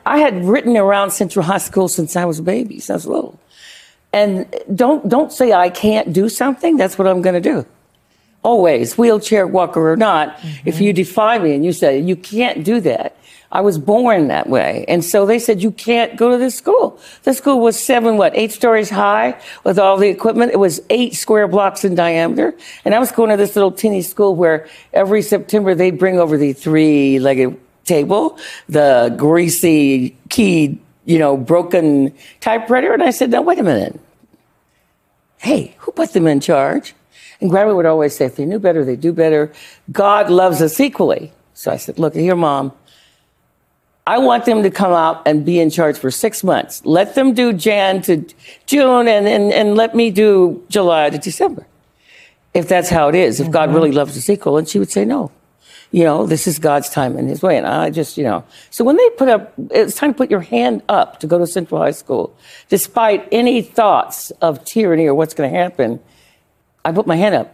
I had written around Central High School since I was a baby, since I was little. And don't say I can't do something. That's what I'm going to do. Always, wheelchair walker or not, if you defy me and you say you can't do that, I was born that way. And so they said, you can't go to this school. The school was 8 stories high with all the equipment. It was 8 square blocks in diameter. And I was going to this little teeny school where every September they'd bring over the 3-legged table, the greasy keyed, broken typewriter. And I said, now, wait a minute. Hey, who put them in charge? And Grandma would always say, if they knew better, they do better. God loves us equally. So I said, look here, Mom. I want them to come out and be in charge for 6 months. Let them do Jan to June and let me do July to December. If that's how it is, if God really loves us equal. And she would say, no. This is God's time and his way. And I just, So when they it's time to put your hand up to go to Central High School, despite any thoughts of tyranny or what's going to happen, I put my hand up.